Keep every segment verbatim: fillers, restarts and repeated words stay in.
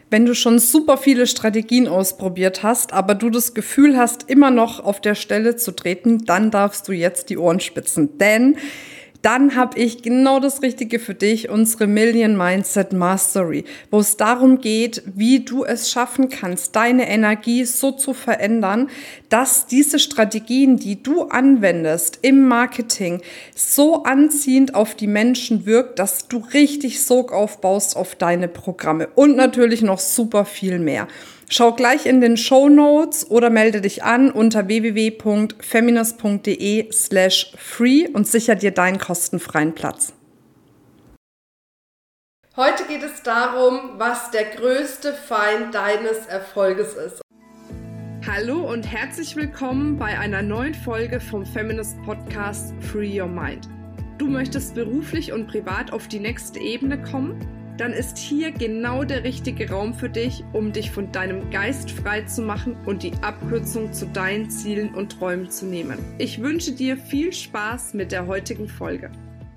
Wenn du schon super viele Strategien ausprobiert hast, aber du das Gefühl hast, immer noch auf der Stelle zu treten, dann darfst du jetzt die Ohren spitzen. Denn dann habe ich genau das Richtige für dich, unsere Million Mindset Mastery, wo es darum geht, wie du es schaffen kannst, deine Energie so zu verändern, dass diese Strategien, die du anwendest im Marketing, so anziehend auf die Menschen wirkt, dass du richtig Sog aufbaust auf deine Programme und natürlich noch super viel mehr. Schau gleich in den Shownotes oder melde dich an unter w w w punkt feminist punkt d e slash free und sicher dir deinen kostenfreien Platz. Heute geht es darum, was der größte Feind deines Erfolges ist. Hallo und herzlich willkommen bei einer neuen Folge vom Feminist Podcast Free Your Mind. Du möchtest beruflich und privat auf die nächste Ebene kommen? Dann ist hier genau der richtige Raum für dich, um dich von deinem Geist frei zu machen und die Abkürzung zu deinen Zielen und Träumen zu nehmen. Ich wünsche dir viel Spaß mit der heutigen Folge.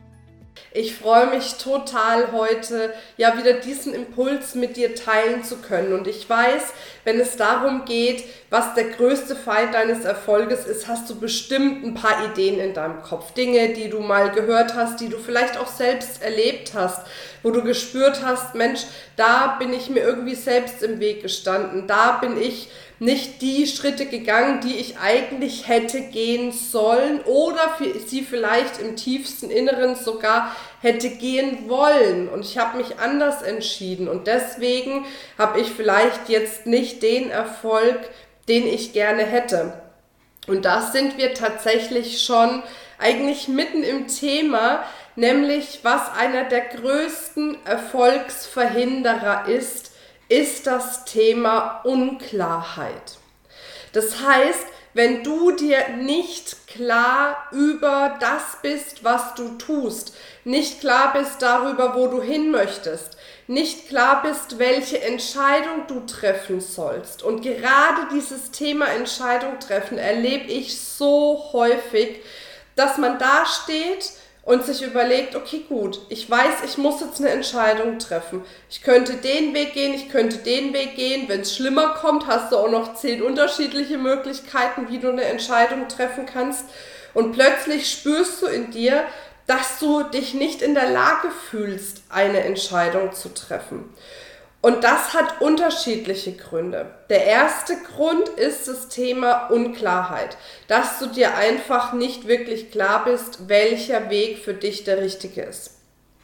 Ich freue mich total, heute ja wieder diesen Impuls mit dir teilen zu können. Und ich weiß, wenn es darum geht, was der größte Feind deines Erfolges ist, hast du bestimmt ein paar Ideen in deinem Kopf. Dinge, die du mal gehört hast, die du vielleicht auch selbst erlebt hast, wo du gespürt hast, Mensch, da bin ich mir irgendwie selbst im Weg gestanden. Da bin ich nicht die Schritte gegangen, die ich eigentlich hätte gehen sollen oder sie vielleicht im tiefsten Inneren sogar hätte gehen wollen. Und ich habe mich anders entschieden und deswegen habe ich vielleicht jetzt nicht den Erfolg, den ich gerne hätte. Und da sind wir tatsächlich schon eigentlich mitten im Thema, nämlich was einer der größten Erfolgsverhinderer ist, ist das Thema Unklarheit. Das heißt, wenn du dir nicht klar über das bist, was du tust, nicht klar bist darüber, wo du hin möchtest, nicht klar bist, welche Entscheidung du treffen sollst. Und gerade dieses Thema Entscheidung treffen erlebe ich so häufig, dass man da steht und sich überlegt, okay gut, ich weiß, ich muss jetzt eine Entscheidung treffen. Ich könnte den Weg gehen, ich könnte den Weg gehen. Wenn es schlimmer kommt, hast du auch noch zehn unterschiedliche Möglichkeiten, wie du eine Entscheidung treffen kannst. Und plötzlich spürst du in dir, dass du dich nicht in der Lage fühlst, eine Entscheidung zu treffen. Und das hat unterschiedliche Gründe. Der erste Grund ist das Thema Unklarheit, dass du dir einfach nicht wirklich klar bist, welcher Weg für dich der richtige ist.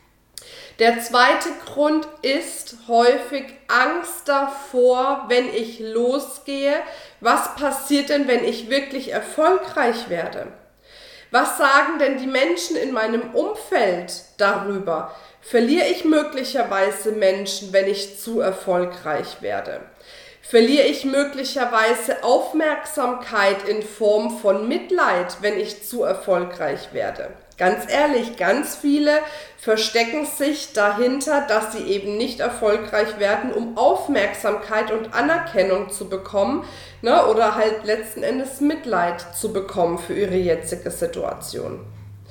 Der zweite Grund ist häufig Angst davor, wenn ich losgehe, was passiert denn, wenn ich wirklich erfolgreich werde? Was sagen denn die Menschen in meinem Umfeld darüber? Verliere ich möglicherweise Menschen, wenn ich zu erfolgreich werde? Verliere ich möglicherweise Aufmerksamkeit in Form von Mitleid, wenn ich zu erfolgreich werde? Ganz ehrlich, ganz viele verstecken sich dahinter, dass sie eben nicht erfolgreich werden, um Aufmerksamkeit und Anerkennung zu bekommen, ne, oder halt letzten Endes Mitleid zu bekommen für ihre jetzige Situation.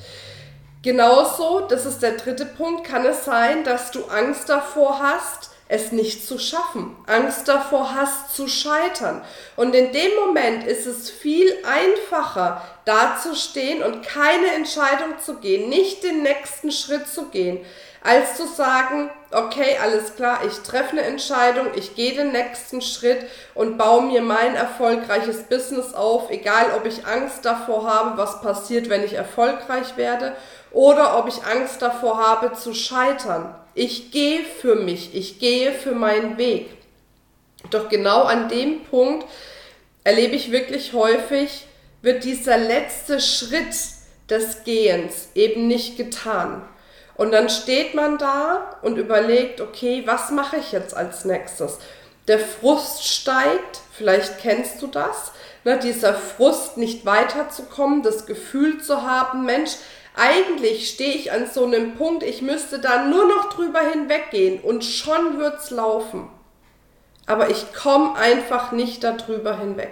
Genauso, das ist der dritte Punkt, kann es sein, dass du Angst davor hast, es nicht zu schaffen, Angst davor hast zu scheitern. Und in dem Moment ist es viel einfacher, dazustehen und keine Entscheidung zu gehen, nicht den nächsten Schritt zu gehen, als zu sagen, okay, alles klar, ich treffe eine Entscheidung, ich gehe den nächsten Schritt und baue mir mein erfolgreiches Business auf, egal ob ich Angst davor habe, was passiert, wenn ich erfolgreich werde, oder ob ich Angst davor habe zu scheitern. Ich gehe für mich, ich gehe für meinen Weg. Doch genau an dem Punkt erlebe ich wirklich häufig, wird dieser letzte Schritt des Gehens eben nicht getan. Und dann steht man da und überlegt, okay, was mache ich jetzt als nächstes? Der Frust steigt, vielleicht kennst du das, ne, dieser Frust, nicht weiterzukommen, das Gefühl zu haben, Mensch, eigentlich stehe ich an so einem Punkt, ich müsste da nur noch drüber hinweggehen und schon wird's laufen. Aber ich komme einfach nicht darüber hinweg.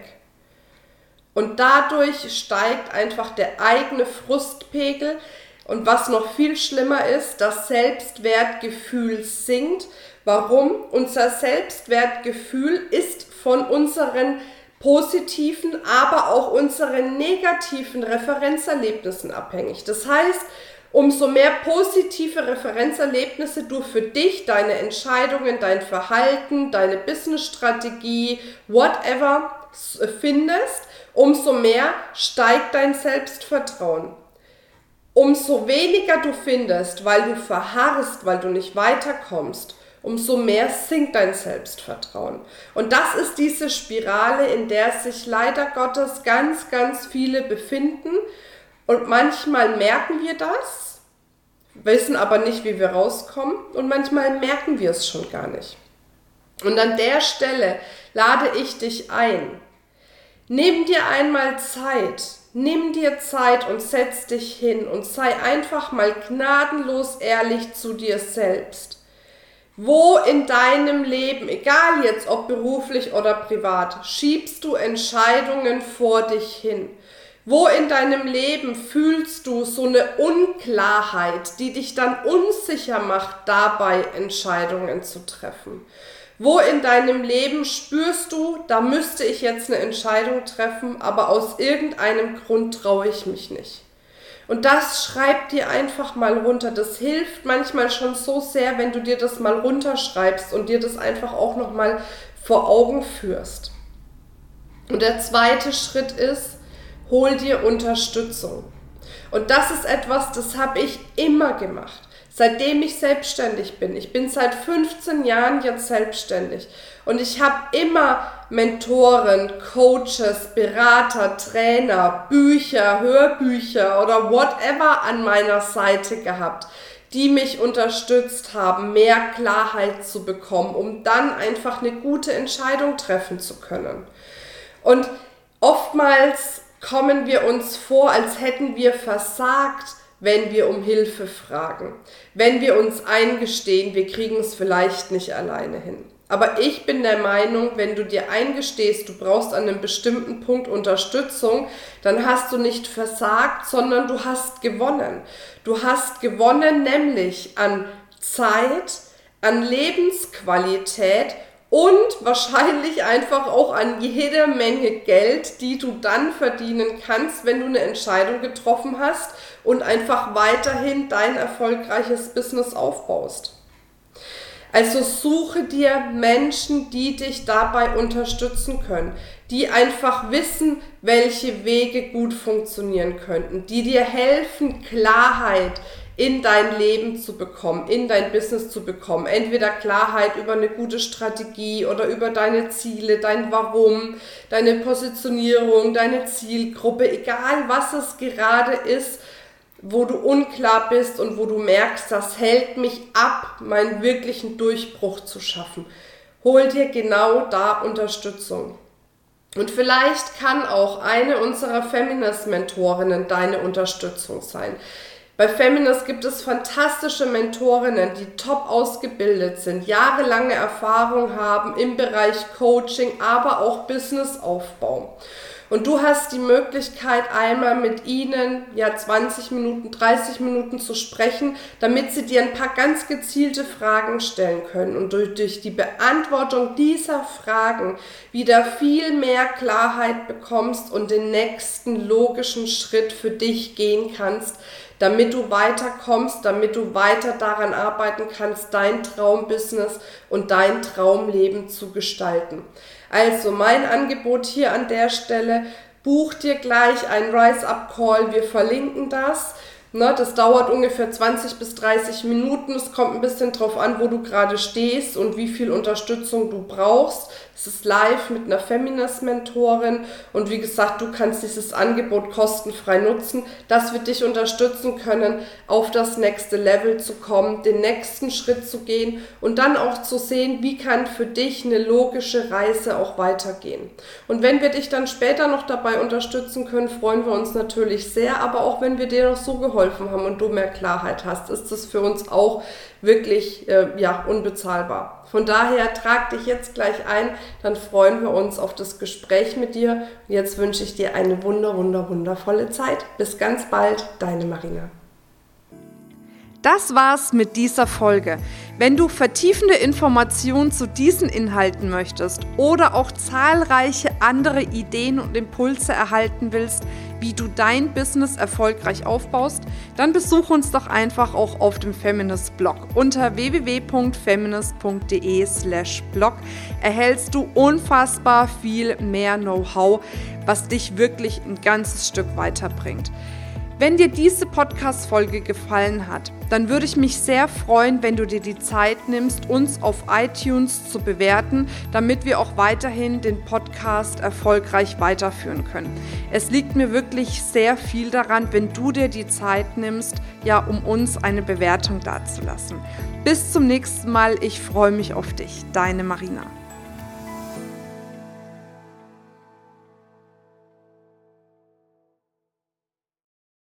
Und dadurch steigt einfach der eigene Frustpegel. Und was noch viel schlimmer ist, das Selbstwertgefühl sinkt, Warum? Unser Selbstwertgefühl ist von unseren positiven, aber auch unseren negativen Referenzerlebnissen abhängig. Das heißt, umso mehr positive Referenzerlebnisse du für dich, deine Entscheidungen, dein Verhalten, deine Businessstrategie, whatever findest, umso mehr steigt dein Selbstvertrauen. Umso weniger du findest, weil du verharrst, weil du nicht weiterkommst, umso mehr sinkt dein Selbstvertrauen. Und das ist diese Spirale, in der sich leider Gottes ganz, ganz viele befinden. Und manchmal merken wir das, wissen aber nicht, wie wir rauskommen. Und manchmal merken wir es schon gar nicht. Und an der Stelle lade ich dich ein. Nimm dir einmal Zeit. Nimm dir Zeit und setz dich hin und sei einfach mal gnadenlos ehrlich zu dir selbst. Wo in deinem Leben, egal jetzt ob beruflich oder privat, schiebst du Entscheidungen vor dich hin? Wo in deinem Leben fühlst du so eine Unklarheit, die dich dann unsicher macht, dabei Entscheidungen zu treffen? Wo in deinem Leben spürst du, da müsste ich jetzt eine Entscheidung treffen, aber aus irgendeinem Grund traue ich mich nicht? Und das schreib dir einfach mal runter. Das hilft manchmal schon so sehr, wenn du dir das mal runterschreibst und dir das einfach auch nochmal vor Augen führst. Und der zweite Schritt ist, hol dir Unterstützung. Und das ist etwas, das habe ich immer gemacht. Seitdem ich selbstständig bin. Ich bin seit fünfzehn Jahren jetzt selbstständig und ich habe immer Mentoren, Coaches, Berater, Trainer, Bücher, Hörbücher oder whatever an meiner Seite gehabt, die mich unterstützt haben, mehr Klarheit zu bekommen, um dann einfach eine gute Entscheidung treffen zu können. Und oftmals kommen wir uns vor, als hätten wir versagt, wenn wir um Hilfe fragen, wenn wir uns eingestehen, wir kriegen es vielleicht nicht alleine hin. Aber ich bin der Meinung, wenn du dir eingestehst, du brauchst an einem bestimmten Punkt Unterstützung, dann hast du nicht versagt, sondern du hast gewonnen. Du hast gewonnen nämlich an Zeit, an Lebensqualität und wahrscheinlich einfach auch an jede Menge Geld, die du dann verdienen kannst, wenn du eine Entscheidung getroffen hast und einfach weiterhin dein erfolgreiches Business aufbaust. Also suche dir Menschen, die dich dabei unterstützen können, die einfach wissen, welche Wege gut funktionieren könnten, die dir helfen, Klarheit in dein Leben zu bekommen, in dein Business zu bekommen. Entweder Klarheit über eine gute Strategie oder über deine Ziele, dein Warum, deine Positionierung, deine Zielgruppe, egal was es gerade ist, wo du unklar bist und wo du merkst, das hält mich ab, meinen wirklichen Durchbruch zu schaffen. Hol dir genau da Unterstützung. Und vielleicht kann auch eine unserer Feminist-Mentorinnen deine Unterstützung sein. Bei Feminist gibt es fantastische Mentorinnen, die top ausgebildet sind, jahrelange Erfahrung haben im Bereich Coaching, aber auch Businessaufbau. Und du hast die Möglichkeit, einmal mit ihnen ja zwanzig Minuten, dreißig Minuten zu sprechen, damit sie dir ein paar ganz gezielte Fragen stellen können und durch, durch die Beantwortung dieser Fragen wieder viel mehr Klarheit bekommst und den nächsten logischen Schritt für dich gehen kannst, damit du weiterkommst, damit du weiter daran arbeiten kannst, dein Traumbusiness und dein Traumleben zu gestalten. Also mein Angebot hier an der Stelle, buch dir gleich einen Rise-Up-Call, wir verlinken das. Ne, das dauert ungefähr zwanzig bis dreißig Minuten, es kommt ein bisschen drauf an, wo du gerade stehst und wie viel Unterstützung du brauchst. Es ist live mit einer Feminist-Mentorin und wie gesagt, du kannst dieses Angebot kostenfrei nutzen, dass wir dich unterstützen können, auf das nächste Level zu kommen, den nächsten Schritt zu gehen und dann auch zu sehen, wie kann für dich eine logische Reise auch weitergehen. Und wenn wir dich dann später noch dabei unterstützen können, freuen wir uns natürlich sehr, aber auch wenn wir dir noch so geholfen haben und du mehr Klarheit hast, ist das für uns auch wirklich äh, ja, unbezahlbar. Von daher trag dich jetzt gleich ein, dann freuen wir uns auf das Gespräch mit dir. Und jetzt wünsche ich dir eine wunder, wunder, wundervolle Zeit. Bis ganz bald, deine Marina. Das war's mit dieser Folge. Wenn du vertiefende Informationen zu diesen Inhalten möchtest oder auch zahlreiche andere Ideen und Impulse erhalten willst, wie du dein Business erfolgreich aufbaust, dann besuch uns doch einfach auch auf dem Feminist-Blog. Unter w w w punkt feminist punkt d e slash blog erhältst du unfassbar viel mehr Know-how, was dich wirklich ein ganzes Stück weiterbringt. Wenn dir diese Podcast-Folge gefallen hat, dann würde ich mich sehr freuen, wenn du dir die Zeit nimmst, uns auf iTunes zu bewerten, damit wir auch weiterhin den Podcast erfolgreich weiterführen können. Es liegt mir wirklich sehr viel daran, wenn du dir die Zeit nimmst, ja, um uns eine Bewertung dazulassen. Bis zum nächsten Mal, ich freue mich auf dich, deine Marina.